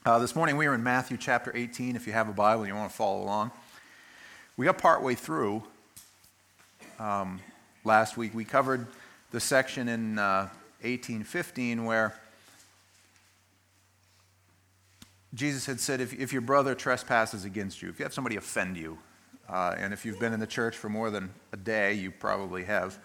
This morning we were in Matthew chapter 18. If you have a Bible and you want to follow along. We got partway through last week. We covered the section in 18:15 where Jesus had said, if your brother trespasses against you, if you have somebody offend you, and if you've been in the church for more than a day, you probably have,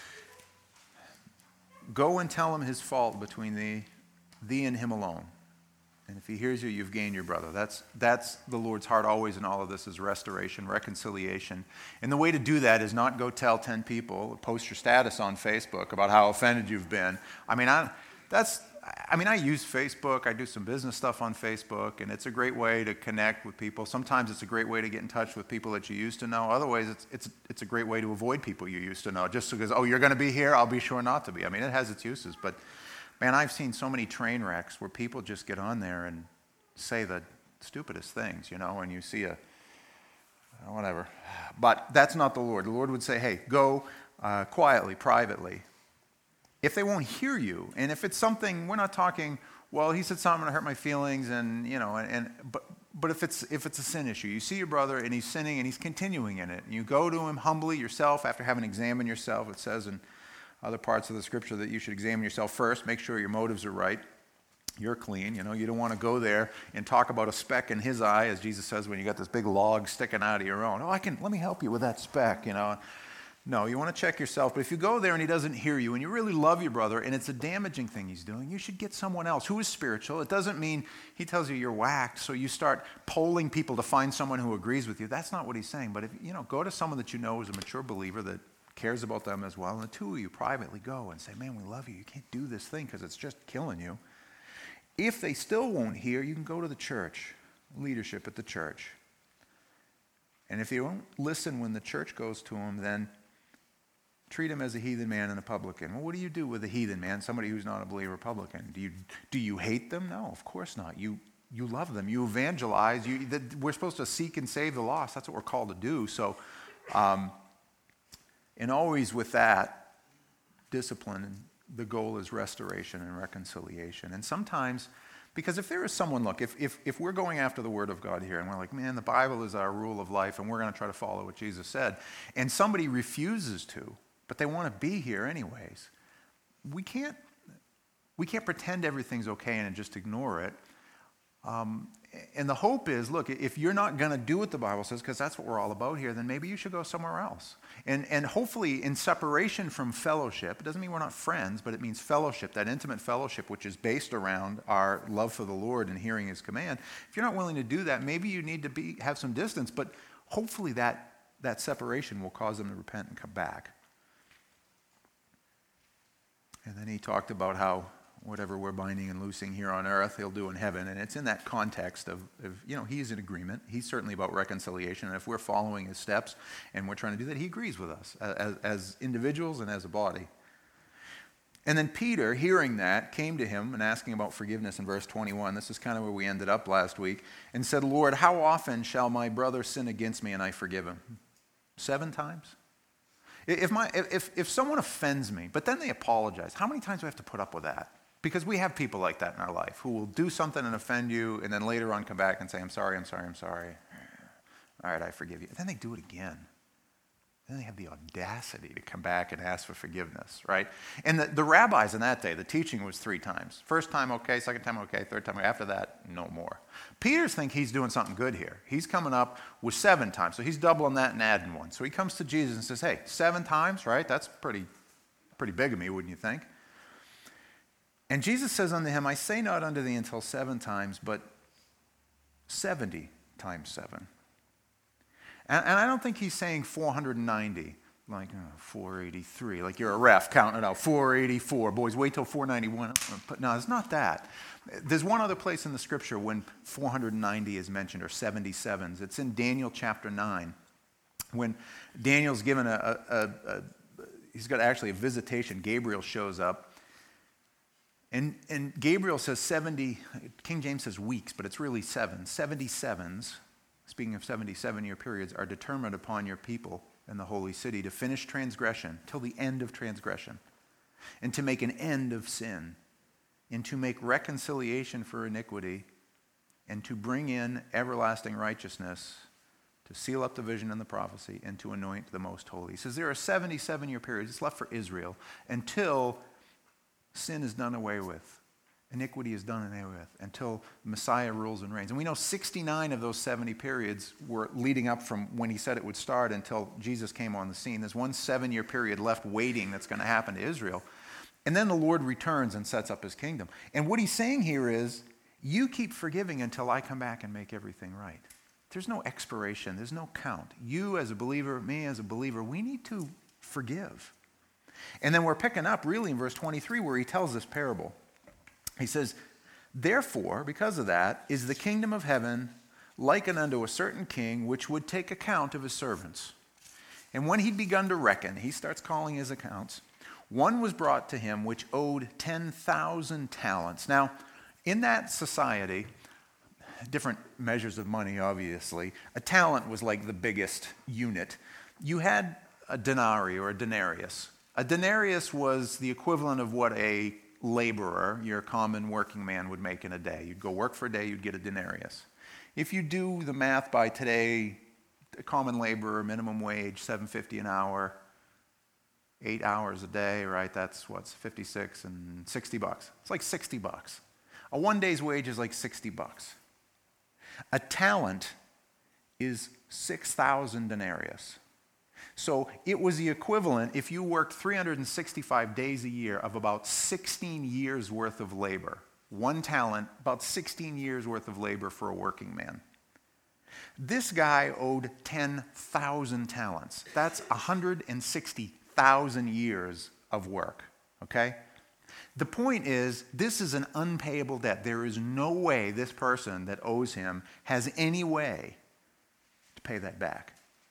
go and tell him his fault between thee and him alone. And if he hears you, you've gained your brother. That's the Lord's heart always in all of this, is restoration, reconciliation. And the way to do that is not go tell 10 people, post your status on Facebook about how offended you've been. I use Facebook. I do some business stuff on Facebook, and it's a great way to connect with people. Sometimes it's a great way to get in touch with people that you used to know. Otherwise, it's a great way to avoid people you used to know. Just because, you're going to be here, I'll be sure not to be. It has its uses, but man, I've seen so many train wrecks where people just get on there and say the stupidest things, and you see whatever. But that's not the Lord. The Lord would say, hey, go quietly, privately. If they won't hear you, and if it's something, we're not talking, well, he said something to hurt my feelings, but if it's a sin issue, you see your brother and he's sinning and he's continuing in it, and you go to him humbly yourself after having examined yourself. It says in other parts of the scripture that you should examine yourself first, make sure your motives are right, you're clean. You don't want to go there and talk about a speck in his eye, as Jesus says, when you got this big log sticking out of your own. Let me help you with that speck, No, you want to check yourself. But if you go there and he doesn't hear you and you really love your brother and it's a damaging thing he's doing, you should get someone else who is spiritual. It doesn't mean he tells you you're whacked, so you start polling people to find someone who agrees with you. That's not what he's saying. But if go to someone that you know is a mature believer that cares about them as well, and the two of you privately go and say, man, we love you. You can't do this thing because it's just killing you. If they still won't hear, you can go to the church, leadership at the church. And if you won't listen when the church goes to them, then treat him as a heathen man and a publican. Well, what do you do with a heathen man, somebody who's not a believer publican? Do you hate them? No, of course not. You love them. You evangelize. We're supposed to seek and save the lost. That's what we're called to do. So, and always with that discipline, the goal is restoration and reconciliation. And sometimes, because if there is someone, look, if we're going after the Word of God here, and we're like, man, the Bible is our rule of life, and we're going to try to follow what Jesus said, and somebody refuses to, but they want to be here anyways, we can't pretend everything's okay and just ignore it. And the hope is, look, if you're not going to do what the Bible says, because that's what we're all about here, then maybe you should go somewhere else. And hopefully in separation from fellowship, it doesn't mean we're not friends, but it means fellowship, that intimate fellowship which is based around our love for the Lord and hearing his command. If you're not willing to do that, maybe you need to have some distance, but hopefully that separation will cause them to repent and come back. And then he talked about how whatever we're binding and loosing here on earth, he'll do in heaven. And it's in that context of he's in agreement. He's certainly about reconciliation. And if we're following his steps and we're trying to do that, he agrees with us as individuals and as a body. And then Peter, hearing that, came to him and asking about forgiveness in verse 21. This is kind of where we ended up last week. And said, Lord, how often shall my brother sin against me and I forgive him? 7 times? If someone offends me, but then they apologize, how many times do I have to put up with that? Because we have people like that in our life who will do something and offend you and then later on come back and say, I'm sorry. All right, I forgive you. And then they do it again. Then they have the audacity to come back and ask for forgiveness, right? And the rabbis in that day, the teaching was 3 times. First time, okay. Second time, okay. Third time, after that, no more. Peter's think he's doing something good here. He's coming up with 7 times. So he's doubling that and adding 1. So he comes to Jesus and says, hey, 7 times, right? That's pretty big of me, wouldn't you think? And Jesus says unto him, I say not unto thee until 7 times, but 70 times 7. And I don't think he's saying 490, like 483, like you're a ref counting it out, 484. Boys, wait till 491. No, it's not that. There's one other place in the scripture when 490 is mentioned, or 77s. It's in Daniel chapter 9, when Daniel's given he's got actually a visitation. Gabriel shows up. And Gabriel says 70, King James says weeks, but it's really 7. 77s, speaking of 77-year periods, are determined upon your people in the holy city to finish transgression till the end of transgression, and to make an end of sin, and to make reconciliation for iniquity, and to bring in everlasting righteousness, to seal up the vision and the prophecy, and to anoint the most holy. He says there are 77-year periods. It's left for Israel until sin is done away with. Iniquity is done away with until Messiah rules and reigns. And we know 69 of those 70 periods were leading up from when he said it would start until Jesus came on the scene. There's one 7-year period left waiting that's going to happen to Israel. And then the Lord returns and sets up his kingdom. And what he's saying here is, you keep forgiving until I come back and make everything right. There's no expiration. There's no count. You as a believer, me as a believer, we need to forgive. And then we're picking up really in verse 23 where he tells this parable. He says, therefore, because of that, is the kingdom of heaven likened unto a certain king which would take account of his servants. And when he'd begun to reckon, he starts calling his accounts, one was brought to him which owed 10,000 talents. Now, in that society, different measures of money, obviously, a talent was like the biggest unit. You had a denarii or a denarius. A denarius was the equivalent of what a laborer, your common working man, would make in a day. You'd go work for a day, you'd get a denarius. If you do the math by today, a common laborer, minimum wage, $7.50 an hour, 8 hours a day, right? That's what's 56 and $60. It's like $60. A 1 day's wage is like $60. A talent is 6,000 denarius. So it was the equivalent, if you worked 365 days a year, of about 16 years worth of labor. One talent, about 16 years worth of labor for a working man. This guy owed 10,000 talents. That's 160,000 years of work, okay? The point is, this is an unpayable debt. There is no way this person that owes him has any way to pay that back.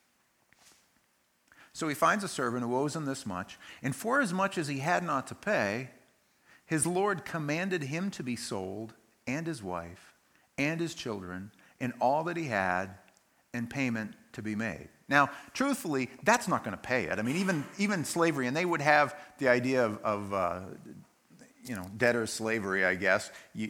So he finds a servant who owes him this much, and for as much as he had not to pay, his Lord commanded him to be sold, and his wife, and his children, and all that he had, and payment to be made. Now, truthfully, that's not going to pay it. I mean, even slavery, and they would have the idea of debtor's slavery, I guess.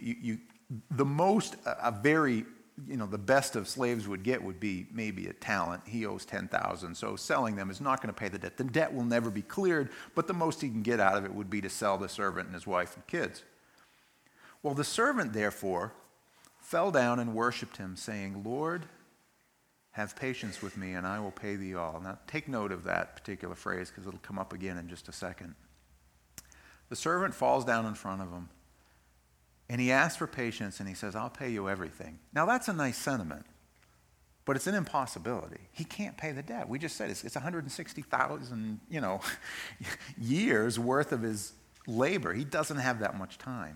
The best of slaves would get would be maybe a talent. He owes 10,000, so selling them is not going to pay the debt. The debt will never be cleared, but the most he can get out of it would be to sell the servant and his wife and kids. Well, the servant, therefore, fell down and worshipped him, saying, Lord, have patience with me, and I will pay thee all. Now, take note of that particular phrase, because it'll come up again in just a second. The servant falls down in front of him, and he asks for patience, and he says, I'll pay you everything. Now, that's a nice sentiment, but it's an impossibility. He can't pay the debt. We just said it's 160,000, years worth of his labor. He doesn't have that much time.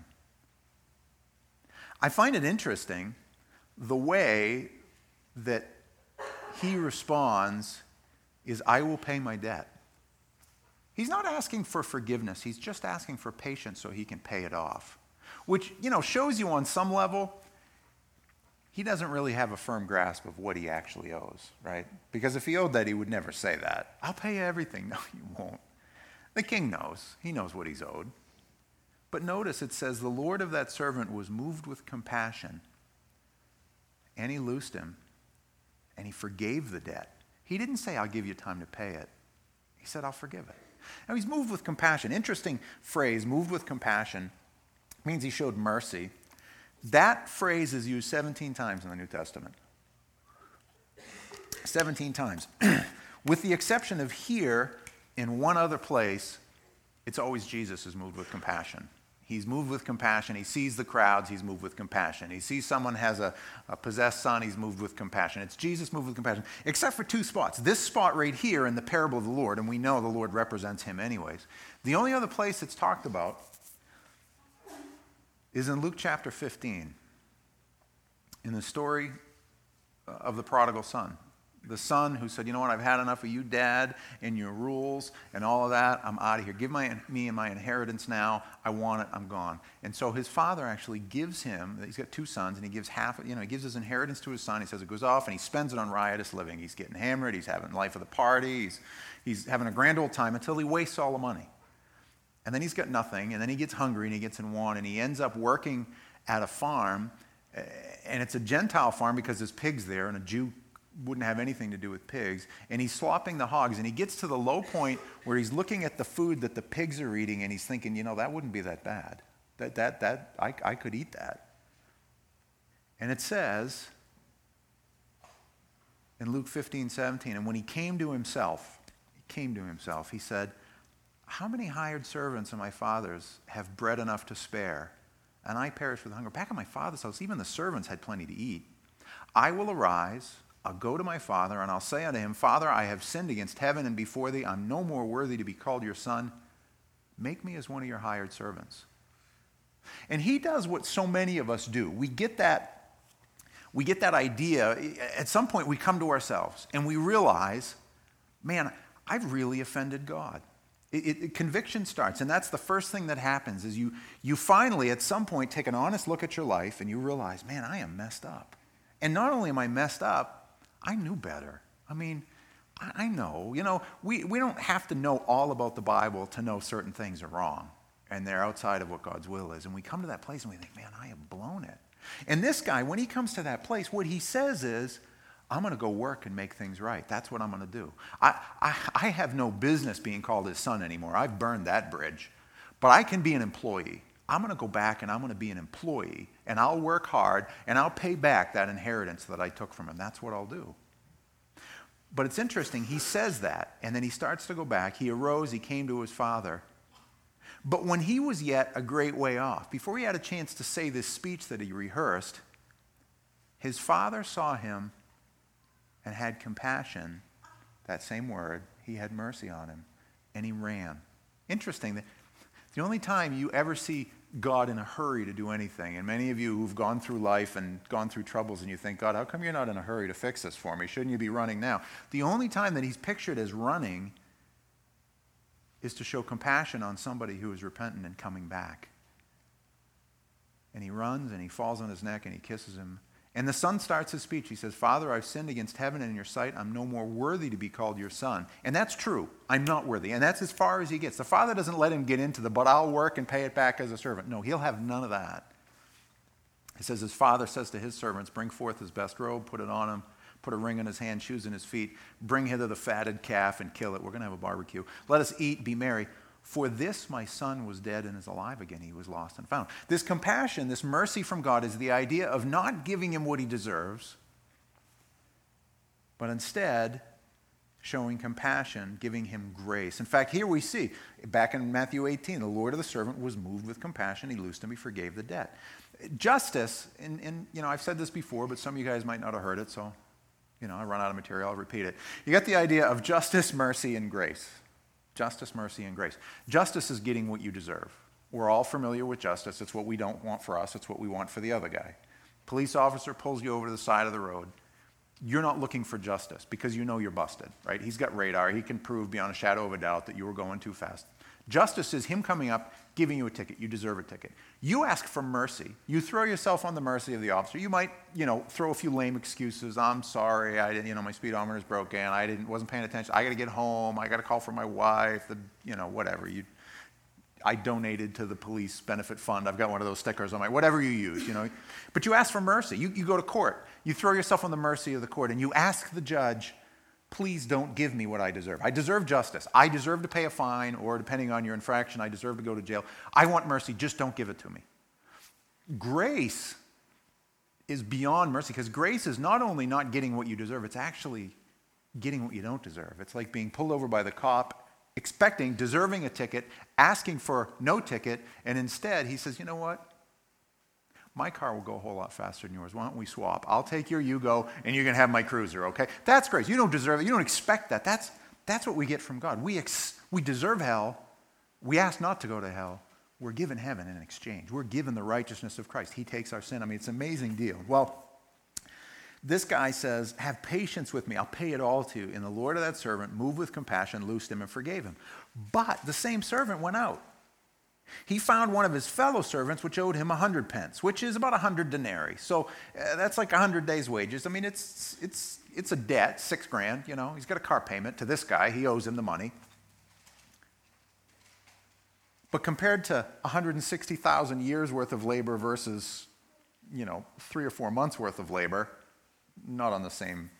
I find it interesting the way that he responds is, I will pay my debt. He's not asking for forgiveness. He's just asking for patience so he can pay it off. Which, shows you on some level, he doesn't really have a firm grasp of what he actually owes, right? Because if he owed that, he would never say that. I'll pay you everything. No, you won't. The king knows. He knows what he's owed. But notice it says, the Lord of that servant was moved with compassion, and he loosed him, and he forgave the debt. He didn't say, I'll give you time to pay it. He said, I'll forgive it. Now, he's moved with compassion. Interesting phrase, moved with compassion, means he showed mercy. That phrase is used 17 times in the New Testament. 17 times. With the exception of here, in one other place, it's always Jesus who's moved with compassion. He's moved with compassion. He sees the crowds, he's moved with compassion. He sees someone has a possessed son, he's moved with compassion. It's Jesus moved with compassion, except for two spots. This spot right here in the parable of the Lord, and we know the Lord represents him anyways. The only other place it's talked about is in Luke chapter 15, in the story of the prodigal son. The son who said, you know what, I've had enough of you, Dad, and your rules and all of that. I'm out of here. Give me and my inheritance now. I want it. I'm gone. And so his father actually gives him, he's got two sons, and he gives he gives his inheritance to his son. He says it goes off, and he spends it on riotous living. He's getting hammered. He's having the life of the party. He's having a grand old time until he wastes all the money. And then he's got nothing, and then he gets hungry, and he gets in want, and he ends up working at a farm, And it's a Gentile farm because there's pigs there, and a Jew wouldn't have anything to do with pigs. And he's slopping the hogs, and he gets to the low point where he's looking at the food that the pigs are eating, and he's thinking, that wouldn't be that bad. I could eat that. And it says in Luke 15:17, and when he came to himself, he said, how many hired servants of my father's have bread enough to spare, and I perish with hunger? Back at my father's house, even the servants had plenty to eat. I will arise, I'll go to my father, and I'll say unto him, Father, I have sinned against heaven and before thee. I'm no more worthy to be called your son. Make me as one of your hired servants. And he does what so many of us do. We get that idea. At some point, we come to ourselves, and we realize, man, I've really offended God. Conviction starts, and that's the first thing that happens is you finally, at some point, take an honest look at your life, and you realize, man, I am messed up. And not only am I messed up, I knew better. I mean, I know. We don't have to know all about the Bible to know certain things are wrong, and they're outside of what God's will is. And we come to that place, and we think, man, I have blown it. And this guy, when he comes to that place, what he says is, I'm going to go work and make things right. That's what I'm going to do. I have no business being called his son anymore. I've burned that bridge. But I can be an employee. I'm going to go back and I'm going to be an employee, and I'll work hard, and I'll pay back that inheritance that I took from him. That's what I'll do. But it's interesting. He says that, and then he starts to go back. He arose. He came to his father. But when he was yet a great way off, before he had a chance to say this speech that he rehearsed, his father saw him and had compassion, that same word, he had mercy on him, and he ran. Interesting, that the only time you ever see God in a hurry to do anything, and many of you who've gone through life and gone through troubles and you think, God, how come you're not in a hurry to fix this for me? Shouldn't you be running now? The only time that he's pictured as running is to show compassion on somebody who is repentant and coming back. And he runs and he falls on his neck and he kisses him. And the son starts his speech. He says, Father, I've sinned against heaven and in your sight. I'm no more worthy to be called your son. And that's true. I'm not worthy. And that's as far as he gets. The father doesn't let him get into but I'll work and pay it back as a servant. No, he'll have none of that. He says, his father says to his servants, bring forth his best robe, put it on him, put a ring on his hand, shoes in his feet, bring hither the fatted calf and kill it. We're going to have a barbecue. Let us eat, be merry. For this my son was dead and is alive again. He was lost and found. This compassion, this mercy from God is the idea of not giving him what he deserves, but instead showing compassion, giving him grace. In fact, here we see, back in Matthew 18, the Lord of the servant was moved with compassion. He loosed him, he forgave the debt. Justice, and I've said this before, but some of you guys might not have heard it, so I run out of material, I'll repeat it. You got the idea of justice, mercy, and grace. Justice, mercy, and grace. Justice is getting what you deserve. We're all familiar with justice. It's what we don't want for us. It's what we want for the other guy. Police officer pulls you over to the side of the road. You're not looking for justice because you know you're busted, right? He's got radar. He can prove beyond a shadow of a doubt that you were going too fast. Justice is him coming up, giving you a ticket. You deserve a ticket. You ask for mercy. You throw yourself on the mercy of the officer. You might, throw a few lame excuses. I'm sorry. I didn't, my speedometer is broken. Wasn't paying attention. I got to get home. I got to call for my wife. Whatever. I donated to the police benefit fund. I've got one of those stickers on whatever you use, But you ask for mercy. You go to court. You throw yourself on the mercy of the court, and you ask the judge, please don't give me what I deserve. I deserve justice. I deserve to pay a fine, or depending on your infraction, I deserve to go to jail. I want mercy. Just don't give it to me. Grace is beyond mercy, because grace is not only not getting what you deserve, it's actually getting what you don't deserve. It's like being pulled over by the cop, deserving a ticket, asking for no ticket, and instead he says, you know what? My car will go a whole lot faster than yours. Why don't we swap? I'll take your Yugo, and you can have my Cruiser, okay? That's grace. You don't deserve it. You don't expect that. That's what we get from God. We deserve hell. We ask not to go to hell. We're given heaven in exchange. We're given the righteousness of Christ. He takes our sin. It's an amazing deal. Well, this guy says, have patience with me. I'll pay it all to you. And the Lord of that servant moved with compassion, loosed him, and forgave him. But the same servant went out. He found one of his fellow servants, which owed him 100 pence, which is about 100 denarii. So that's like 100 days' wages. It's a debt, $6,000. He's got a car payment to this guy. He owes him the money. But compared to 160,000 years worth of labor versus 3 or 4 months worth of labor, not on the same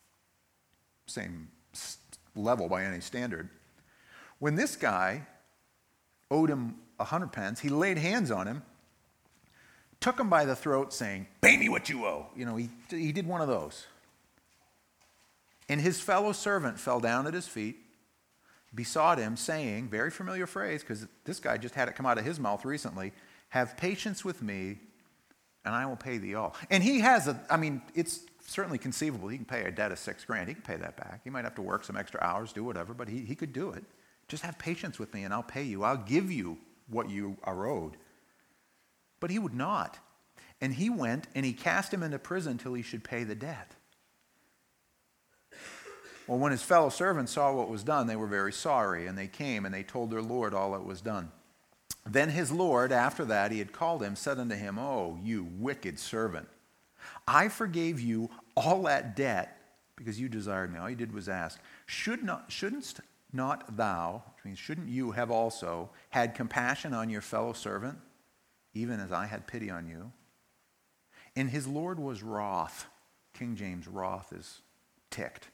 level by any standard. When this guy owed him 100 pence, he laid hands on him, took him by the throat saying, "Pay me what you owe." He did one of those. And his fellow servant fell down at his feet, besought him, saying, very familiar phrase, because this guy just had it come out of his mouth recently, "Have patience with me, and I will pay thee all." And he has it's certainly conceivable. He can pay a debt of $6,000. He can pay that back. He might have to work some extra hours, do whatever, but he could do it. Just have patience with me, and I'll pay you. I'll give you what you are owed. But he would not. And he went, and he cast him into prison till he should pay the debt. Well, when his fellow servants saw what was done, they were very sorry, and they came, and they told their Lord all that was done. Then his Lord, after that he had called him, said unto him, "Oh, you wicked servant, I forgave you all that debt because you desired me." All you did was ask. Shouldn't not thou, which means shouldn't you have also had compassion on your fellow servant, even as I had pity on you? And his Lord was wroth. King James, wroth is ticked.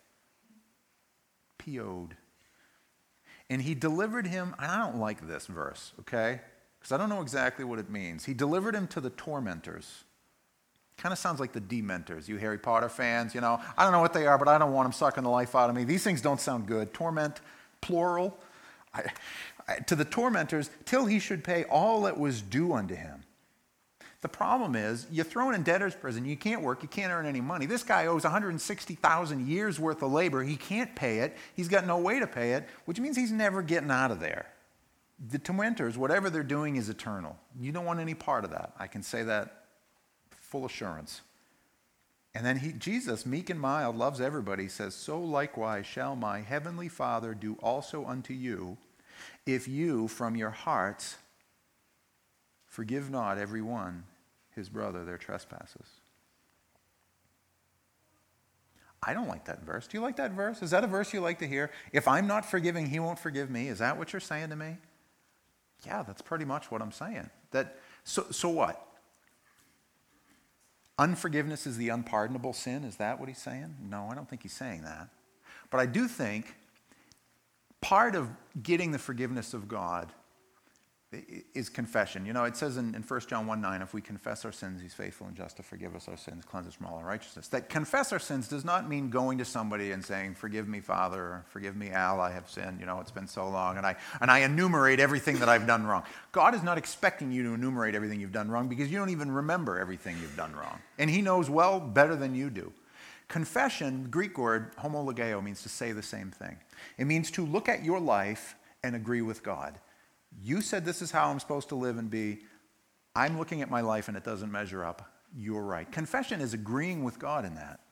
PO'd. And he delivered him, and I don't like this verse, okay? Because I don't know exactly what it means. He delivered him to the tormentors. Kind of sounds like the Dementors. You Harry Potter fans, I don't know what they are, but I don't want them sucking the life out of me. These things don't sound good. Torment, plural. To the tormentors, till he should pay all that was due unto him. The problem is, you're thrown in debtor's prison. You can't work. You can't earn any money. This guy owes 160,000 years worth of labor. He can't pay it. He's got no way to pay it, which means he's never getting out of there. The tormentors, whatever they're doing is eternal. You don't want any part of that. I can say that full assurance. And then Jesus, meek and mild, loves everybody, says, "So likewise shall my heavenly Father do also unto you, if you from your hearts forgive not every one his brother their trespasses." I don't like that verse. Do you like that verse? Is that a verse you like to hear? If I'm not forgiving, he won't forgive me. Is that what you're saying to me? Yeah, that's pretty much what I'm saying. So what? Unforgiveness is the unpardonable sin? Is that what he's saying? No, I don't think he's saying that. But I do think part of getting the forgiveness of God is confession. It says in 1 John 1:9, if we confess our sins, he's faithful and just to forgive us our sins, cleanse us from all unrighteousness. That confess our sins does not mean going to somebody and saying, "Forgive me, Father," or "Forgive me, Al, I have sinned, it's been so long," and I enumerate everything that I've done wrong. God is not expecting you to enumerate everything you've done wrong because you don't even remember everything you've done wrong. And he knows well better than you do. Confession, Greek word, homologeo, means to say the same thing. It means to look at your life and agree with God. You said this is how I'm supposed to live and be. I'm looking at my life and it doesn't measure up. You're right. Confession is agreeing with God in that.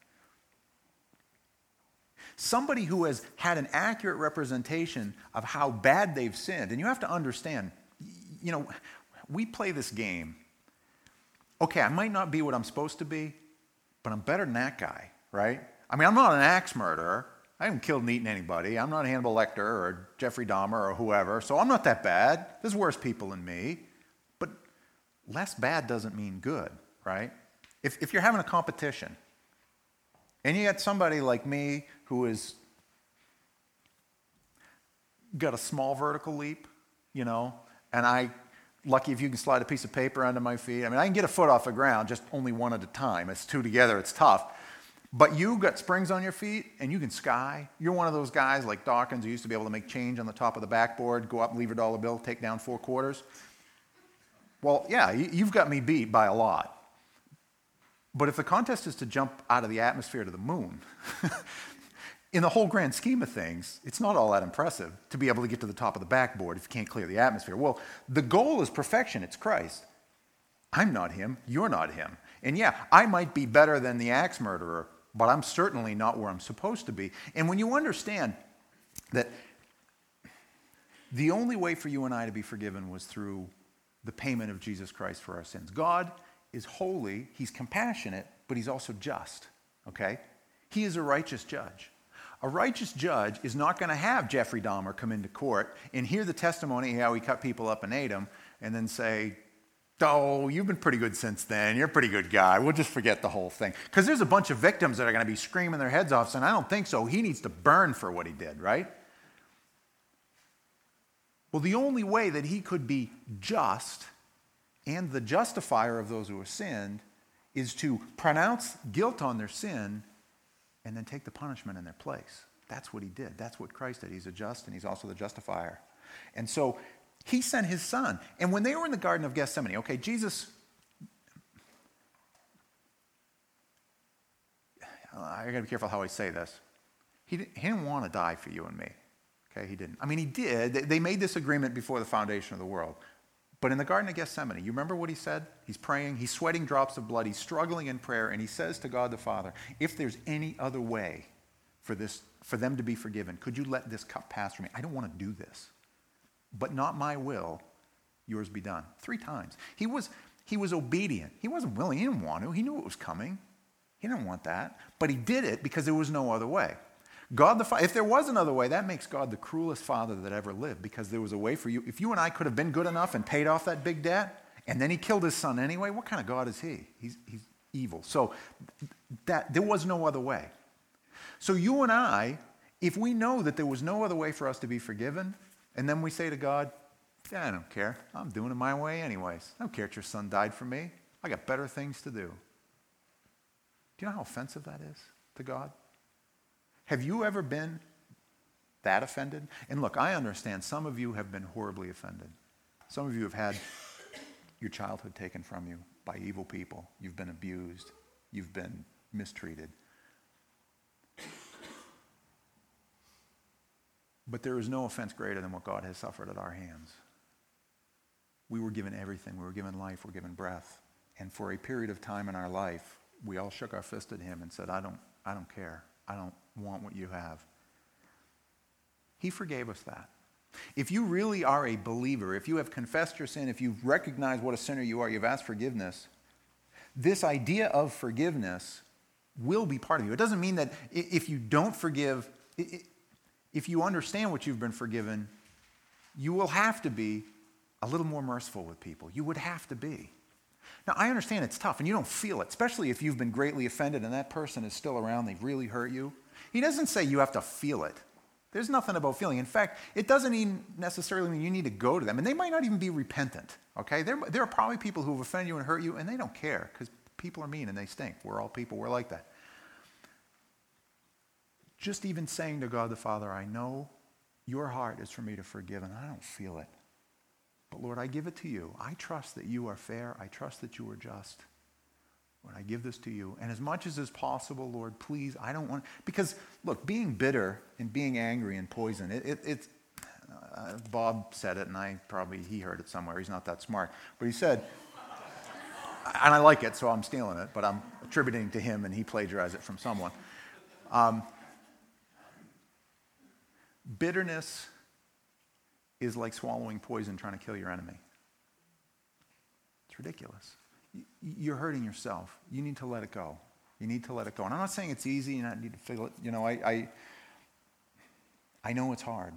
Somebody who has had an accurate representation of how bad they've sinned, and you have to understand, we play this game. Okay, I might not be what I'm supposed to be, but I'm better than that guy, right? I'm not an axe murderer. I haven't killed and eaten anybody. I'm not Hannibal Lecter or Jeffrey Dahmer or whoever, so I'm not that bad. There's worse people than me. But less bad doesn't mean good, right? If you're having a competition, and you got somebody like me who has got a small vertical leap, and lucky if you can slide a piece of paper under my feet. I can get a foot off the ground, just only one at a time. It's two together, it's tough. But you got springs on your feet, and you can sky. You're one of those guys like Dawkins who used to be able to make change on the top of the backboard, go up, leave a dollar bill, take down 4 quarters. Well, yeah, you've got me beat by a lot. But if the contest is to jump out of the atmosphere to the moon, in the whole grand scheme of things, it's not all that impressive to be able to get to the top of the backboard if you can't clear the atmosphere. Well, the goal is perfection. It's Christ. I'm not him. You're not him. And yeah, I might be better than the axe murderer, but I'm certainly not where I'm supposed to be. And when you understand that the only way for you and I to be forgiven was through the payment of Jesus Christ for our sins. God is holy, he's compassionate, but he's also just, okay? He is a righteous judge. A righteous judge is not going to have Jeffrey Dahmer come into court and hear the testimony how he cut people up and ate them, and then say, oh, you've been pretty good since then. You're a pretty good guy. We'll just forget the whole thing. Because there's a bunch of victims that are going to be screaming their heads off saying, I don't think so. He needs to burn for what he did, right? Well, the only way that he could be just and the justifier of those who have sinned is to pronounce guilt on their sin and then take the punishment in their place. That's what he did. That's what Christ did. He's a just and he's also the justifier. And so he sent his son. And when they were in the Garden of Gethsemane, okay, Jesus, I got to be careful how I say this. He didn't want to die for you and me. Okay, he didn't. I mean, he did. They made this agreement before the foundation of the world. But in the Garden of Gethsemane, you remember what he said? He's praying, he's sweating drops of blood, he's struggling in prayer, and he says to God the Father, if there's any other way for them to be forgiven, could you let this cup pass from me? I don't want to do this. But not my will, yours be done. 3 times. He was obedient. He wasn't willing. He didn't want to. He knew it was coming. He didn't want that. But he did it because there was no other way. God the Father, if there was another way, that makes God the cruelest father that ever lived, because there was a way for you. If you and I could have been good enough and paid off that big debt, and then he killed his son anyway, what kind of God is he? He's evil. So there was no other way. So you and I, if we know that there was no other way for us to be forgiven, and then we say to God, yeah, I don't care. I'm doing it my way anyways. I don't care if your son died for me. I got better things to do. Do you know how offensive that is to God? Have you ever been that offended? And look, I understand some of you have been horribly offended. Some of you have had your childhood taken from you by evil people. You've been abused. You've been mistreated. But there is no offense greater than what God has suffered at our hands. We were given everything. We were given life. We were given breath. And for a period of time in our life, we all shook our fist at him and said, I don't care. I don't want what you have. He forgave us that. If you really are a believer, if you have confessed your sin, if you've recognized what a sinner you are, you've asked forgiveness, this idea of forgiveness will be part of you. It doesn't mean that if you don't forgive, if you understand what you've been forgiven, you will have to be a little more merciful with people. You would have to be. Now, I understand it's tough, and you don't feel it, especially if you've been greatly offended and that person is still around, they've really hurt you. He doesn't say you have to feel it. There's nothing about feeling. In fact, it doesn't even necessarily mean you need to go to them, and they might not even be repentant, okay? There are probably people who have offended you and hurt you, and they don't care, because people are mean and they stink. We're all people. We're like that. Just even saying to God the Father, I know your heart is for me to forgive, and I don't feel it. But Lord, I give it to you. I trust that you are fair. I trust that you are just. Lord, I give this to you. And as much as is possible, Lord, please, I don't want, because look, being bitter and being angry and poison, it's, Bob said it, and he heard it somewhere. He's not that smart. But he said, and I like it, so I'm stealing it, but I'm attributing to him, and he plagiarized it from someone. Bitterness is like swallowing poison trying to kill your enemy. It's ridiculous. You're hurting yourself. You need to let it go. You need to let it go. And I'm not saying it's easy and I need to feel it. You know, I know it's hard.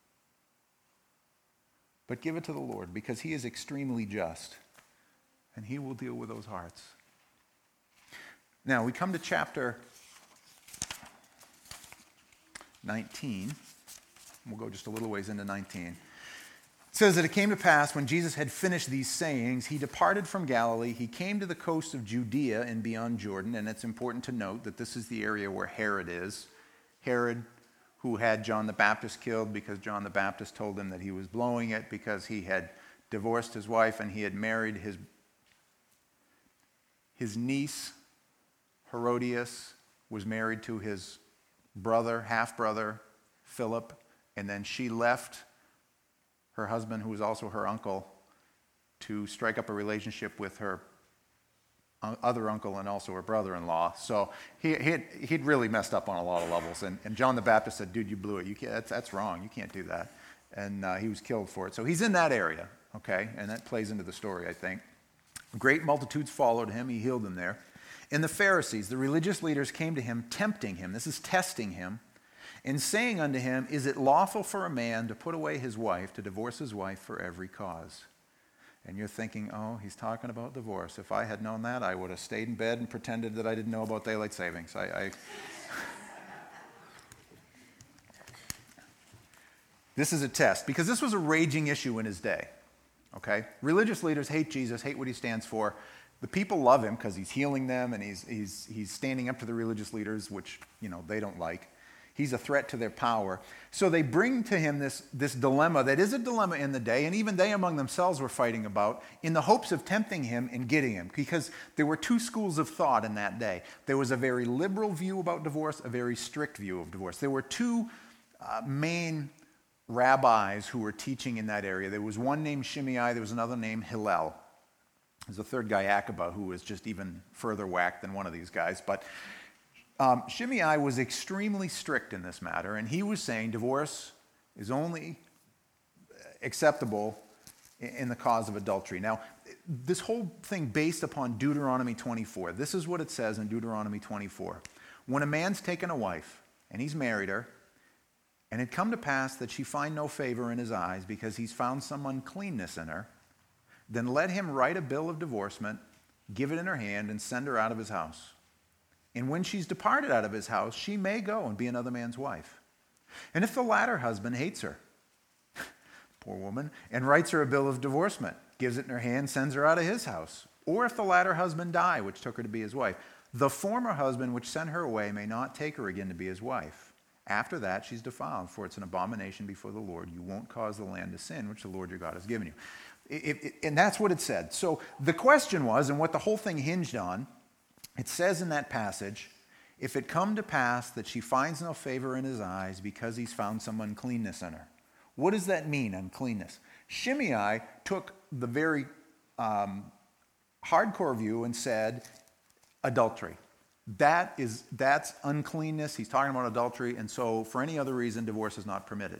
But give it to the Lord, because he is extremely just and he will deal with those hearts. Now, we come to chapter 19. We'll go just a little ways into 19. It says that it came to pass when Jesus had finished these sayings, he departed from Galilee. He came to the coast of Judea and beyond Jordan. And it's important to note that this is the area where Herod is. Herod, who had John the Baptist killed because John the Baptist told him that he was blowing it, because he had divorced his wife and he had married his niece, Herodias, was married to his brother, half-brother, Philip. And then she left her husband, who was also her uncle, to strike up a relationship with her other uncle and also her brother-in-law. So he'd really messed up on a lot of levels. And John the Baptist said, dude, you blew it. You can't, that's wrong. You can't do that. And he was killed for it. So he's in that area, okay? And that plays into the story, I think. Great multitudes followed him. He healed them there. And the Pharisees, the religious leaders, came to him, tempting him. This is testing him. And saying unto him, is it lawful for a man to put away his wife, to divorce his wife for every cause? And you're thinking, oh, he's talking about divorce. If I had known that, I would have stayed in bed and pretended that I didn't know about daylight savings. This is a test, because this was a raging issue in his day. Okay? Religious leaders hate Jesus, hate what he stands for. The people love him because he's healing them, and he's standing up to the religious leaders, which, they don't like. He's a threat to their power. So they bring to him this dilemma that is a dilemma in the day, and even they among themselves were fighting about, in the hopes of tempting him and getting him, because there were two schools of thought in that day. There was a very liberal view about divorce, a very strict view of divorce. There were two main rabbis who were teaching in that area. There was one named Shimei, there was another named Hillel. There's a third guy, Akiba, who was just even further whacked than one of these guys. But Shimei was extremely strict in this matter, and he was saying divorce is only acceptable in the cause of adultery. Now, this whole thing based upon Deuteronomy 24. This is what it says in Deuteronomy 24. When a man's taken a wife, and he's married her, and it come to pass that she find no favor in his eyes because he's found some uncleanness in her, then let him write a bill of divorcement, give it in her hand, and send her out of his house. And when she's departed out of his house, she may go and be another man's wife. And if the latter husband hates her, poor woman, and writes her a bill of divorcement, gives it in her hand, sends her out of his house. Or if the latter husband die, which took her to be his wife, the former husband which sent her away may not take her again to be his wife. After that, she's defiled, for it's an abomination before the Lord. You won't cause the land to sin, which the Lord your God has given you. And that's what it said. So the question was, and what the whole thing hinged on, it says in that passage, if it come to pass that she finds no favor in his eyes because he's found some uncleanness in her. What does that mean, uncleanness? Shimei took the very hardcore view and said adultery. That's uncleanness. He's talking about adultery, and so for any other reason, divorce is not permitted.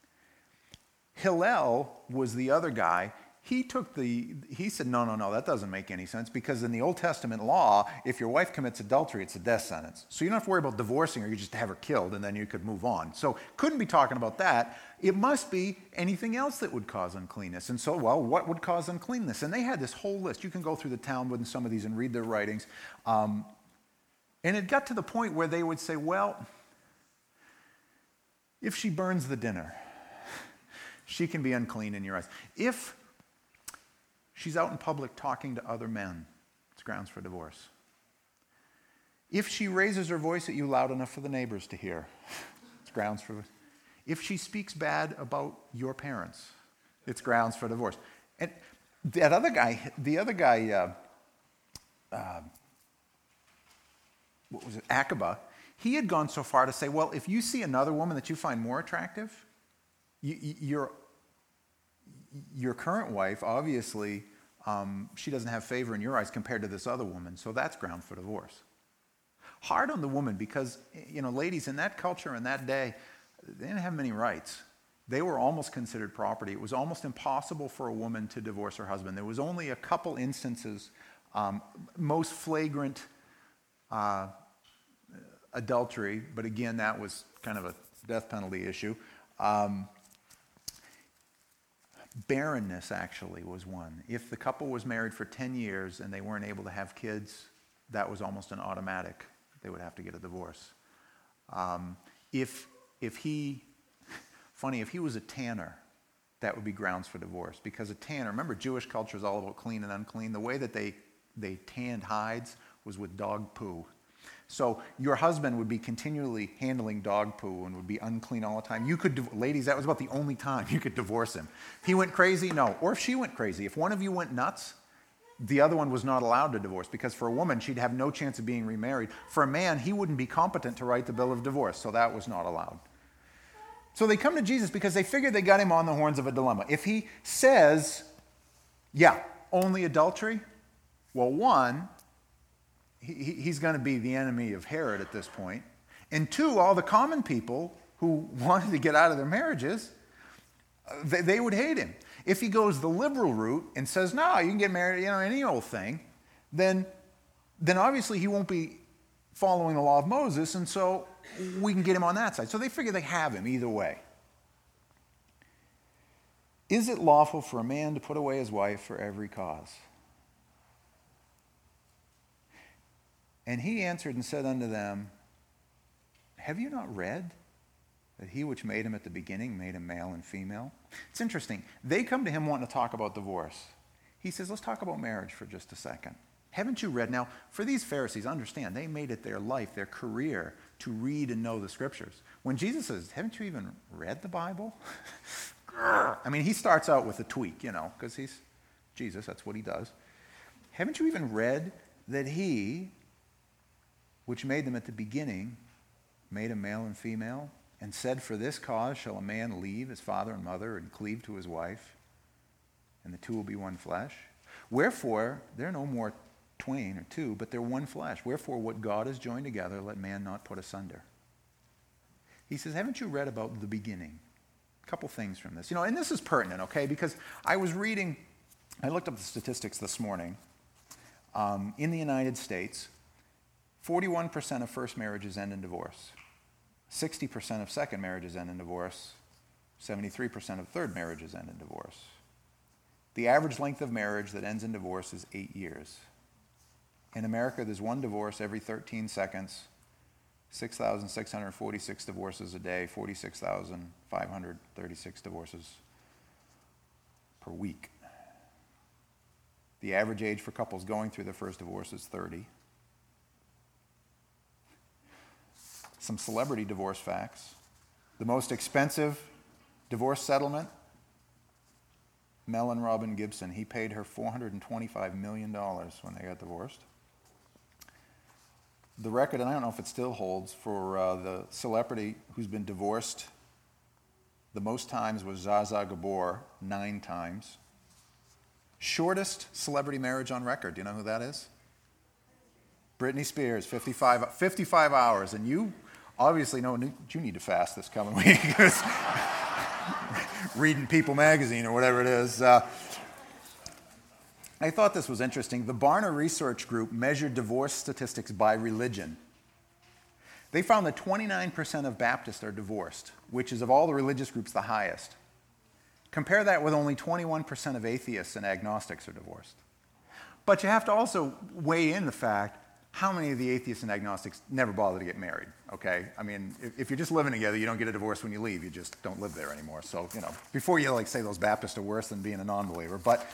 Hillel was the other guy. He said, no, that doesn't make any sense, because in the Old Testament law, if your wife commits adultery, it's a death sentence. So you don't have to worry about divorcing her, you just have her killed, and then you could move on. So couldn't be talking about that. It must be anything else that would cause uncleanness. And so, well, what would cause uncleanness? And they had this whole list. You can go through the Talmud and some of these and read their writings. And it got to the point where they would say, well, if she burns the dinner, she can be unclean in your eyes. If she's out in public talking to other men, it's grounds for divorce. If she raises her voice at you loud enough for the neighbors to hear, it's grounds for divorce. If she speaks bad about your parents, it's grounds for divorce. And the other guy, what was it, Akiba, he had gone so far to say, well, if you see another woman that you find more attractive, your current wife, obviously, she doesn't have favor in your eyes compared to this other woman, so that's ground for divorce. Hard on the woman because, ladies, in that culture, in that day, they didn't have many rights. They were almost considered property. It was almost impossible for a woman to divorce her husband. There was only a couple instances, most flagrant adultery, but again, that was kind of a death penalty issue. Barrenness actually was one. If the couple was married for 10 years and they weren't able to have kids, that was almost an automatic. They would have to get a divorce. If he was a tanner, that would be grounds for divorce. Because a tanner, remember, Jewish culture is all about clean and unclean. The way that they tanned hides was with dog poo. So your husband would be continually handling dog poo and would be unclean all the time. You could, ladies, that was about the only time you could divorce him. If he went crazy, no. Or if she went crazy. If one of you went nuts, the other one was not allowed to divorce, because for a woman, she'd have no chance of being remarried. For a man, he wouldn't be competent to write the bill of divorce, so that was not allowed. So they come to Jesus because they figured they got him on the horns of a dilemma. If he says, yeah, only adultery, well, one, he's going to be the enemy of Herod at this point. And two, all the common people who wanted to get out of their marriages, they would hate him. If he goes the liberal route and says, no, you can get married, any old thing, then obviously he won't be following the law of Moses, and so we can get him on that side. So they figure they have him either way. Is it lawful for a man to put away his wife for every cause? And he answered and said unto them, have you not read that he which made him at the beginning made him male and female? It's interesting. They come to him wanting to talk about divorce. He says, let's talk about marriage for just a second. Haven't you read? Now, for these Pharisees, understand, they made it their life, their career, to read and know the Scriptures. When Jesus says, haven't you even read the Bible? I mean, he starts out with a tweak, because he's Jesus, that's what he does. Haven't you even read that he, which made them at the beginning, made him male and female, and said, for this cause shall a man leave his father and mother and cleave to his wife, and the two will be one flesh? Wherefore, they're no more twain or two, but they're one flesh. Wherefore, what God has joined together, let man not put asunder. He says, haven't you read about the beginning? A couple things from this. And this is pertinent, okay, because I looked up the statistics this morning. In the United States, 41% of first marriages end in divorce. 60% of second marriages end in divorce. 73% of third marriages end in divorce. The average length of marriage that ends in divorce is 8 years. In America, there's one divorce every 13 seconds, 6,646 divorces a day, 46,536 divorces per week. The average age for couples going through their first divorce is 30. Some celebrity divorce facts. The most expensive divorce settlement, Mel and Robin Gibson. He paid her $425 million when they got divorced. The record, and I don't know if it still holds, for the celebrity who's been divorced the most times was Zsa Zsa Gabor, 9 times. Shortest celebrity marriage on record. Do you know who that is? Britney Spears, 55 hours. And you obviously know you need to fast this coming week. Reading People magazine or whatever it is. I thought this was interesting. The Barna Research Group measured divorce statistics by religion. They found that 29% of Baptists are divorced, which is of all the religious groups the highest. Compare that with only 21% of atheists and agnostics are divorced. But you have to also weigh in the fact how many of the atheists and agnostics never bother to get married, okay? I mean, if you're just living together, you don't get a divorce when you leave. You just don't live there anymore. So, before you say those Baptists are worse than being a non-believer. But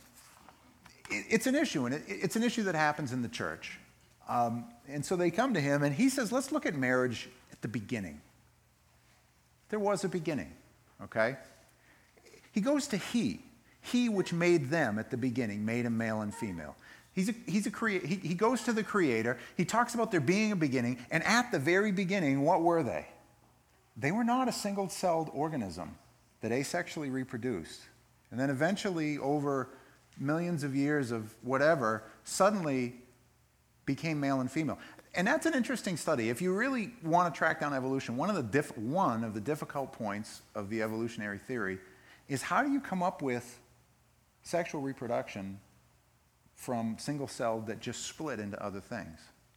it's an issue, and it's an issue that happens in the church. And so they come to him, and he says, let's look at marriage at the beginning. There was a beginning, okay? He goes to he which made them at the beginning, made him male and female. He goes to the Creator. He talks about there being a beginning, and at the very beginning, what were they? They were not a single-celled organism that asexually reproduced. And then eventually, over millions of years of whatever, suddenly became male and female. And that's an interesting study. If you really want to track down evolution, one of the difficult points of the evolutionary theory is how do you come up with sexual reproduction from single cell that just split into other things?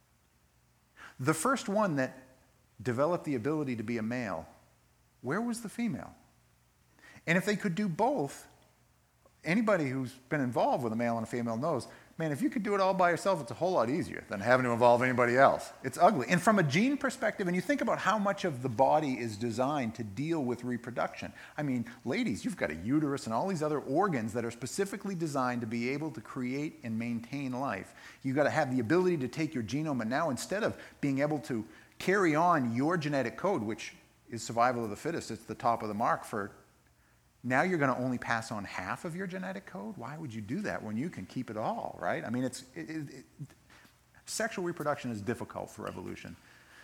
The first one that developed the ability to be a male, where was the female? And if they could do both, anybody who's been involved with a male and a female knows, man, if you could do it all by yourself, it's a whole lot easier than having to involve anybody else. It's ugly. And from a gene perspective, and you think about how much of the body is designed to deal with reproduction. I mean, ladies, you've got a uterus and all these other organs that are specifically designed to be able to create and maintain life. You've got to have the ability to take your genome, and now instead of being able to carry on your genetic code, which is survival of the fittest, it's the top of the mark for now you're going to only pass on half of your genetic code? Why would you do that when you can keep it all, right? I mean, sexual reproduction is difficult for evolution.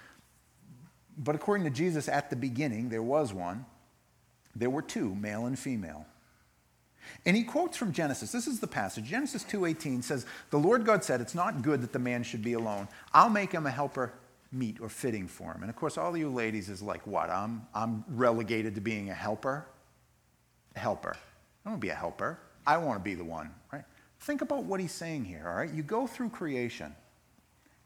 But according to Jesus, at the beginning, there was one. There were two, male and female. And he quotes from Genesis. This is the passage. Genesis 2:18 says, "The Lord God said, it's not good that the man should be alone. I'll make him a helper meet or fitting for him." And of course, all you ladies is like, what? I'm relegated to being a helper? Helper. I want to be a helper. I want to be the one, right? Think about what he's saying here, all right? You go through creation,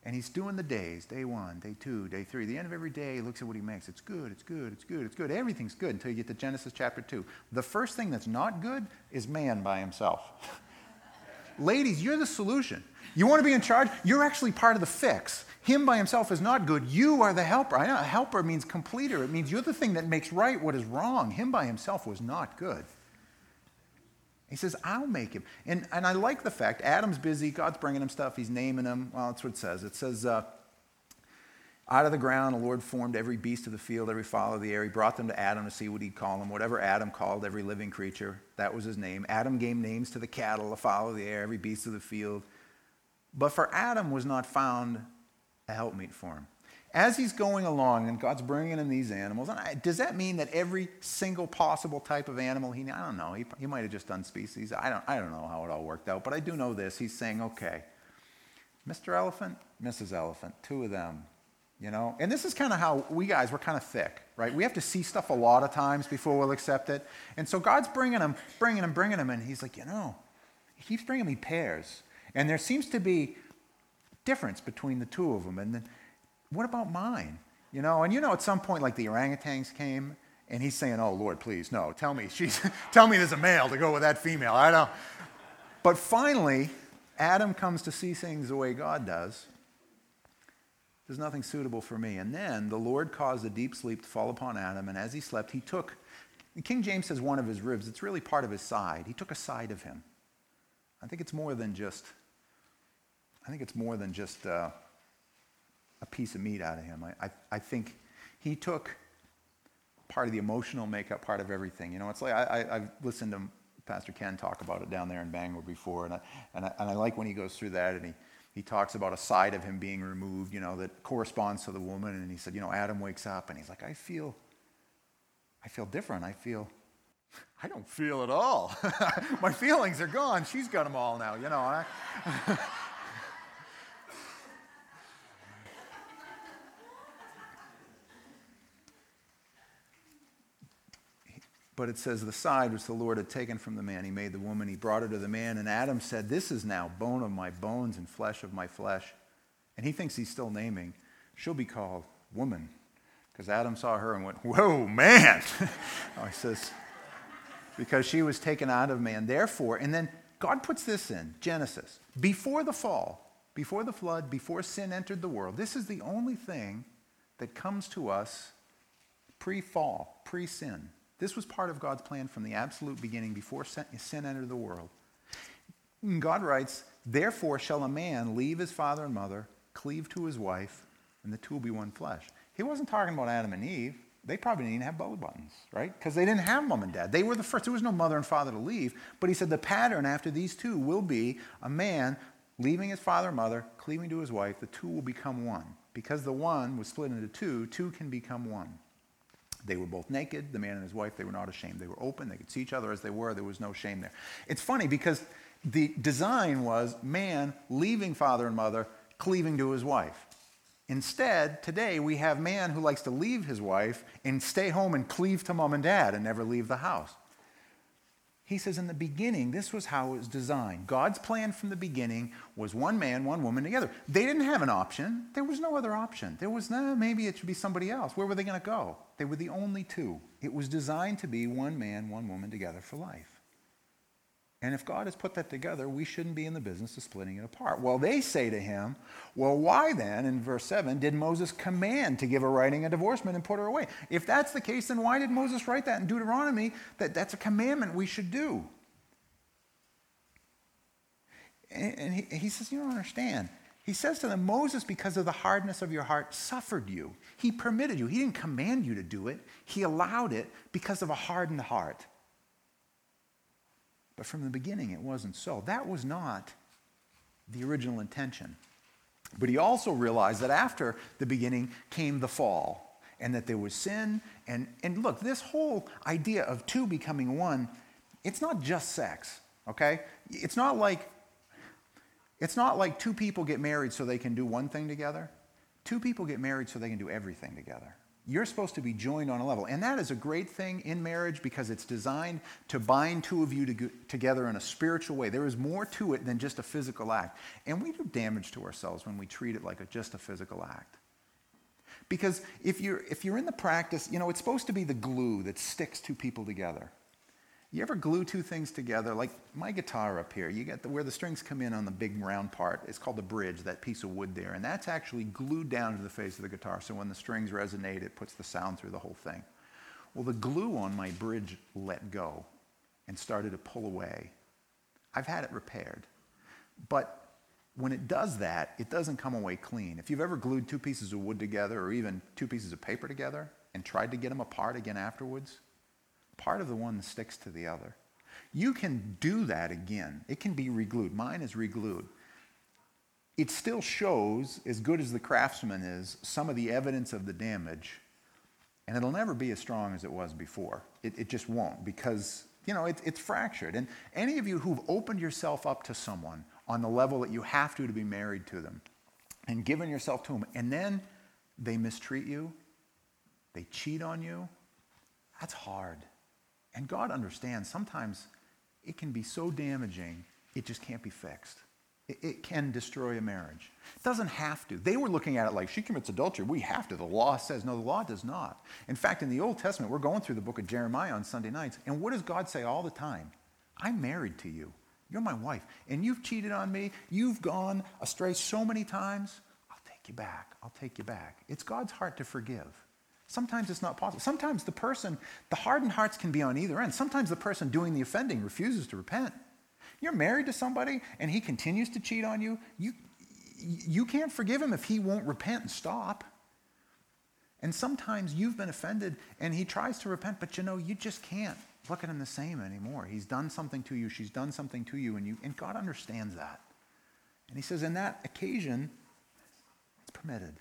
And he's doing the days, day 1, day 2, day 3. The end of every day, he looks at what he makes. It's good, it's good, it's good, it's good. Everything's good until you get to Genesis chapter 2. The first thing that's not good is man by himself. Ladies, you're the solution. You want to be in charge? You're actually part of the fix. Him by himself is not good. You are the helper. I know helper means completer. It means you're the thing that makes right what is wrong. Him by himself was not good. He says, I'll make him. And I like the fact, Adam's busy, God's bringing him stuff, he's naming him. Well, that's what it says. It says, out of the ground the Lord formed every beast of the field, every fowl of the air. He brought them to Adam to see what he'd call them. Whatever Adam called every living creature, that was his name. Adam gave names to the cattle, the fowl of the air, every beast of the field. But for Adam was not found a helpmeet for him. As he's going along and God's bringing him these animals, does that mean that every single possible type of animal I don't know, he might have just done species. I don't know how it all worked out, but I do know this. He's saying, okay, Mr. Elephant, Mrs. Elephant, 2 of them, And this is kind of how we're kind of thick, right? We have to see stuff a lot of times before we'll accept it. And so God's bringing him, and he's like, he keeps bringing me pairs. And there seems to be difference between the 2 of them. And then, what about mine? And at some point, like the orangutans came, and he's saying, oh, Lord, please, no, tell me there's a male to go with that female. I don't. But finally, Adam comes to see things the way God does. There's nothing suitable for me. And then the Lord caused a deep sleep to fall upon Adam, and as he slept, he took, King James says one of his ribs. It's really part of his side. He took a side of him. I think it's more than just a piece of meat out of him. I think he took part of the emotional makeup, part of everything. It's like I've listened to Pastor Ken talk about it down there in Bangor before, and I like when he goes through that, and he talks about a side of him being removed, that corresponds to the woman, and he said, Adam wakes up, and he's like, I feel different. I don't feel at all. My feelings are gone. She's got them all now, But it says the side which the Lord had taken from the man, he made the woman, he brought her to the man, and Adam said, this is now bone of my bones and flesh of my flesh. And he thinks he's still naming. She'll be called woman. Because Adam saw her and went, whoa, man. He says, because she was taken out of man. Therefore, and then God puts this in, Genesis. Before the fall, before the flood, before sin entered the world, this is the only thing that comes to us pre-fall, pre-sin. This was part of God's plan from the absolute beginning before sin entered the world. God writes, therefore shall a man leave his father and mother, cleave to his wife, and the 2 will be one flesh. He wasn't talking about Adam and Eve. They probably didn't have belly buttons, right? Because they didn't have mom and dad. They were the first. There was no mother and father to leave. But he said the pattern after these 2 will be a man leaving his father and mother, cleaving to his wife. The 2 will become one. Because the one was split into 2, 2 can become one. They were both naked, the man and his wife. They were not ashamed. They were open. They could see each other as they were. There was no shame there. It's funny because the design was man leaving father and mother, cleaving to his wife. Instead, today we have man who likes to leave his wife and stay home and cleave to mom and dad and never leave the house. He says in the beginning, this was how it was designed. God's plan from the beginning was one man, one woman together. They didn't have an option. There was no other option. There was no, maybe it should be somebody else. Where were they going to go? They were the only 2. It was designed to be one man, one woman together for life. And if God has put that together, we shouldn't be in the business of splitting it apart. Well, they say to him, well, why then, in verse 7, did Moses command to give a writing a divorcement and put her away? If that's the case, then why did Moses write that in Deuteronomy? That's a commandment we should do. And he says, you don't understand. He says to them, Moses, because of the hardness of your heart, suffered you. He permitted you. He didn't command you to do it. He allowed it because of a hardened heart. But from the beginning, it wasn't so. That was not the original intention. But he also realized that after the beginning came the fall, and that there was sin. And look, this whole idea of 2 becoming one, it's not just sex, okay? It's not like 2 people get married so they can do one thing together. 2 people get married so they can do everything together. You're supposed to be joined on a level. And that is a great thing in marriage because it's designed to bind two of you together in a spiritual way. There is more to it than just a physical act. And we do damage to ourselves when we treat it like just a physical act. Because if you're in the practice, it's supposed to be the glue that sticks two people together. You ever glue two things together? Like my guitar up here, you get where the strings come in on the big round part. It's called the bridge, that piece of wood there. And that's actually glued down to the face of the guitar. So when the strings resonate, it puts the sound through the whole thing. Well, the glue on my bridge let go and started to pull away. I've had it repaired. But when it does that, it doesn't come away clean. If you've ever glued two pieces of wood together or even two pieces of paper together and tried to get them apart again afterwards, part of the one sticks to the other. You can do that again. It can be reglued. Mine is reglued. It still shows, as good as the craftsman is, some of the evidence of the damage, and it'll never be as strong as it was before. It just won't because, it's fractured. And any of you who've opened yourself up to someone on the level that you have to be married to them and given yourself to them, and then they mistreat you, they cheat on you, that's hard. And God understands sometimes it can be so damaging, it just can't be fixed. It can destroy a marriage. It doesn't have to. They were looking at it like, she commits adultery, we have to. The law says, no, the law does not. In fact, in the Old Testament, we're going through the book of Jeremiah on Sunday nights, and what does God say all the time? I'm married to you. You're my wife, and you've cheated on me. You've gone astray so many times. I'll take you back. I'll take you back. It's God's heart to forgive. Sometimes it's not possible. Sometimes the hardened hearts can be on either end. Sometimes the person doing the offending refuses to repent. You're married to somebody and he continues to cheat on you. You can't forgive him if he won't repent and stop. And sometimes you've been offended and he tries to repent, but you just can't look at him the same anymore. He's done something to you. She's done something to you. And God understands that. And he says, in that occasion, it's permitted.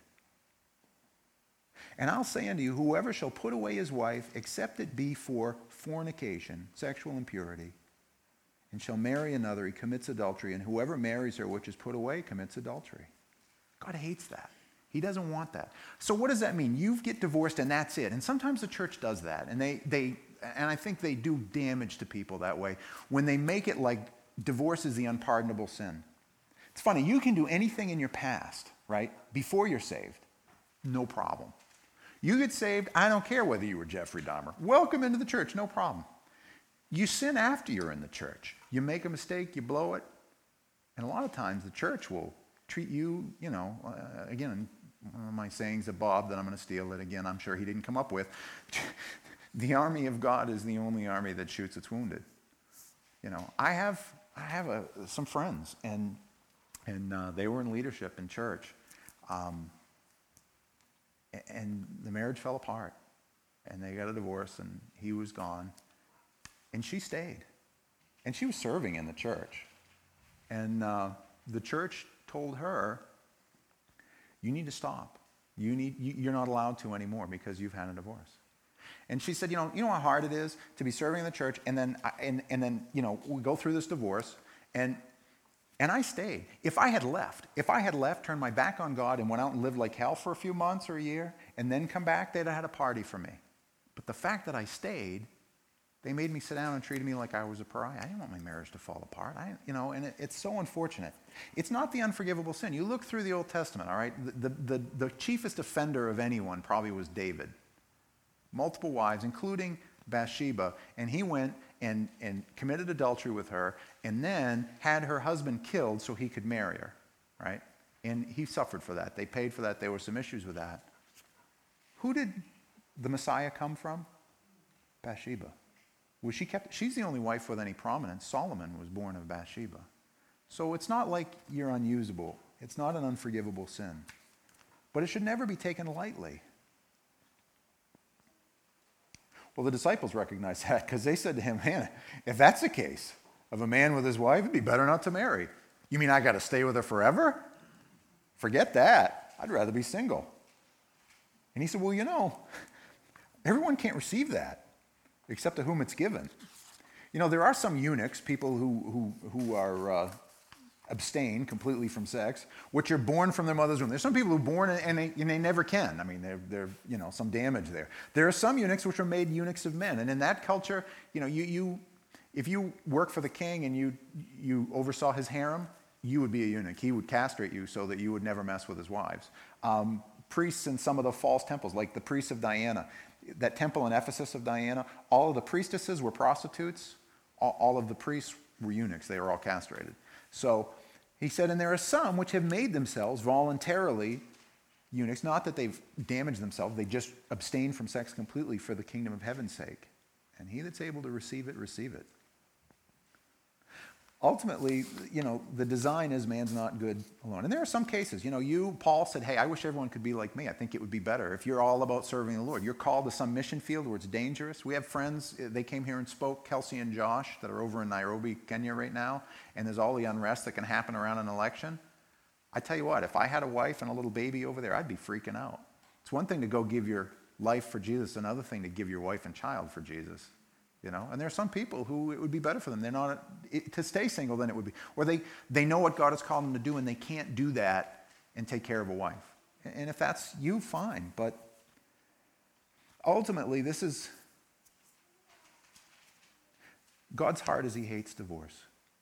And I'll say unto you, whoever shall put away his wife, except it be for fornication, sexual impurity, and shall marry another, he commits adultery. And whoever marries her which is put away commits adultery. God hates that. He doesn't want that. So what does that mean? You get divorced and that's it. And sometimes the church does that. And and I think they do damage to people that way when they make it like divorce is the unpardonable sin. It's funny. You can do anything in your past, right, before you're saved. No problem. You get saved, I don't care whether you were Jeffrey Dahmer. Welcome into the church, no problem. You sin after you're in the church. You make a mistake, you blow it. And a lot of times the church will treat you, again, one of my sayings of Bob that I'm going to steal it again, I'm sure he didn't come up with. The army of God is the only army that shoots its wounded. I have some friends, and they were in leadership in church. And the marriage fell apart, and they got a divorce, and he was gone, and she stayed, and she was serving in the church, and the church told her, you need to stop. You're not allowed to anymore because you've had a divorce. And she said, you know how hard it is to be serving in the church, and then we go through this divorce, and I stayed. If I had left, turned my back on God and went out and lived like hell for a few months or a year, and then come back, they'd have had a party for me. But the fact that I stayed, they made me sit down and treated me like I was a pariah. I didn't want my marriage to fall apart. And it's so unfortunate. It's not the unforgivable sin. You look through the Old Testament, all right? The chiefest offender of anyone probably was David. Multiple wives, including Bathsheba, and he went and committed adultery with her, and then had her husband killed so he could marry her, right? And he suffered for that. They paid for that. There were some issues with that. Who did the Messiah come from? Bathsheba. She's the only wife with any prominence. Solomon was born of Bathsheba. So it's not like you're unusable. It's not an unforgivable sin. But it should never be taken lightly. Well, the disciples recognized that because they said to him, man, if that's the case of a man with his wife, it'd be better not to marry. You mean I got to stay with her forever? Forget that. I'd rather be single. And he said, well, everyone can't receive that except to whom it's given. There are some eunuchs, people who are abstain completely from sex, which are born from their mother's womb. There's some people who are born and they never can. I mean, they're some damage there. There are some eunuchs which are made eunuchs of men, and in that culture, if you work for the king and you oversaw his harem, you would be a eunuch. He would castrate you so that you would never mess with his wives. Priests in some of the false temples, like the priests of Diana, that temple in Ephesus of Diana, all of the priestesses were prostitutes. All of the priests were eunuchs. They were all castrated. So he said, and there are some which have made themselves voluntarily eunuchs, not that they've damaged themselves, they just abstain from sex completely for the kingdom of heaven's sake. And he that's able to receive it, receive it. Ultimately, the design is man's not good alone. And there are some cases, Paul said, hey, I wish everyone could be like me. I think it would be better if you're all about serving the Lord. You're called to some mission field where it's dangerous. We have friends, they came here and spoke, Kelsey and Josh, that are over in Nairobi, Kenya right now, and there's all the unrest that can happen around an election. I tell you what, if I had a wife and a little baby over there, I'd be freaking out. It's one thing to go give your life for Jesus, another thing to give your wife and child for Jesus. And there are some people who it would be better for them. They're not to stay single than it would be. Or they know what God has called them to do, and they can't do that and take care of a wife. And if that's you, fine. But ultimately, this is God's heart as he hates divorce.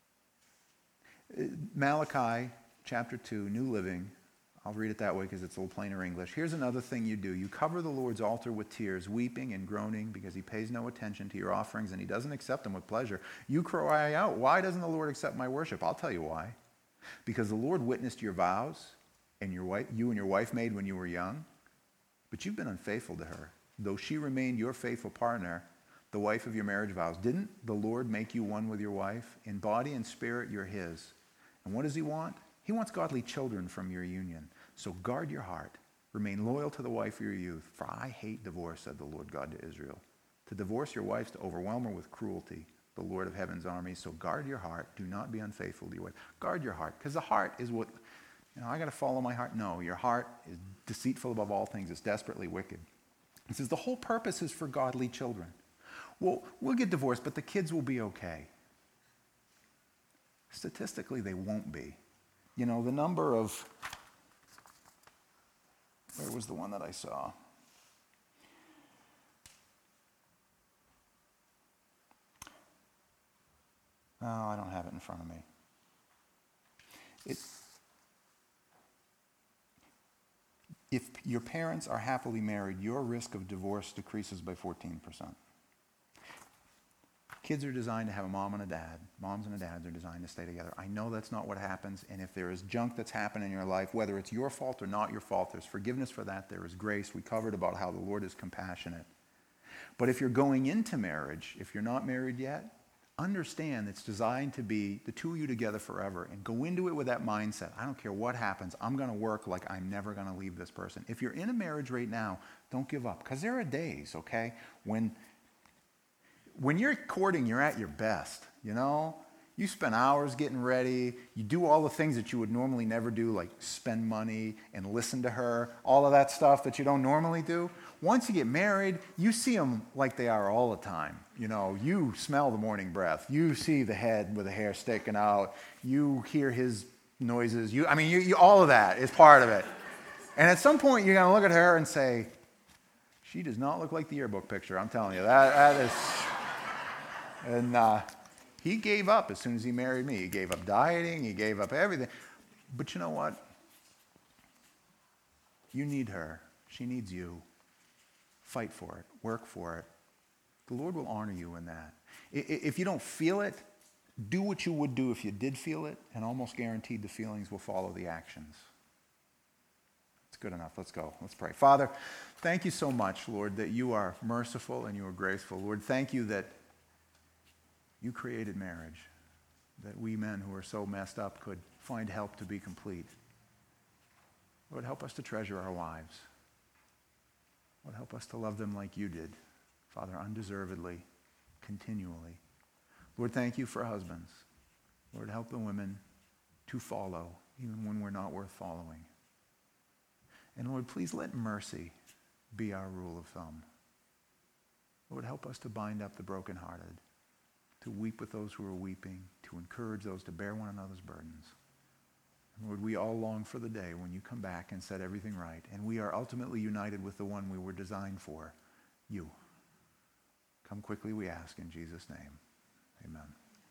Malachi chapter 2, New Living. I'll read it that way because it's a little plainer English. Here's another thing you do. You cover the Lord's altar with tears, weeping and groaning because he pays no attention to your offerings and he doesn't accept them with pleasure. You cry out, why doesn't the Lord accept my worship? I'll tell you why. Because the Lord witnessed your vows and you and your wife made when you were young, but you've been unfaithful to her. Though she remained your faithful partner, the wife of your marriage vows, didn't the Lord make you one with your wife? In body and spirit, you're his. And what does he want? He wants godly children from your union. So guard your heart. Remain loyal to the wife of your youth. For I hate divorce, said the Lord God to Israel. To divorce your wife is to overwhelm her with cruelty, the Lord of heaven's armies. So guard your heart. Do not be unfaithful to your wife. Guard your heart. Because the heart is what, I got to follow my heart. No, your heart is deceitful above all things. It's desperately wicked. It says the whole purpose is for godly children. Well, we'll get divorced, but the kids will be okay. Statistically, they won't be. The number of, where was the one that I saw? Oh, I don't have it in front of me. If your parents are happily married, your risk of divorce decreases by 14%. Kids are designed to have a mom and a dad. Moms and dads are designed to stay together. I know that's not what happens, and if there is junk that's happened in your life, whether it's your fault or not your fault, there's forgiveness for that, there is grace. We covered about how the Lord is compassionate. But if you're going into marriage, if you're not married yet, understand it's designed to be the two of you together forever, and go into it with that mindset. I don't care what happens. I'm going to work like I'm never going to leave this person. If you're in a marriage right now, don't give up, because there are days, okay, when you're courting, you're at your best, You spend hours getting ready. You do all the things that you would normally never do, like spend money and listen to her, all of that stuff that you don't normally do. Once you get married, you see them like they are all the time. You smell the morning breath. You see the head with the hair sticking out. You hear his noises. You all of that is part of it. And at some point, you're going to look at her and say, she does not look like the yearbook picture. I'm telling you, that is... And he gave up as soon as he married me. He gave up dieting. He gave up everything. But you know what? You need her. She needs you. Fight for it. Work for it. The Lord will honor you in that. If you don't feel it, do what you would do if you did feel it, and almost guaranteed the feelings will follow the actions. It's good enough. Let's go. Let's pray. Father, thank you so much, Lord, that you are merciful and you are graceful. Lord, thank you that you created marriage, that we men who are so messed up could find help to be complete. Lord, help us to treasure our wives. Lord, help us to love them like you did, Father, undeservedly, continually. Lord, thank you for husbands. Lord, help the women to follow, even when we're not worth following. And Lord, please let mercy be our rule of thumb. Lord, help us to bind up the brokenhearted, to weep with those who are weeping, to encourage those to bear one another's burdens. Lord, we all long for the day when you come back and set everything right, and we are ultimately united with the one we were designed for, you. Come quickly, we ask, in Jesus' name. Amen.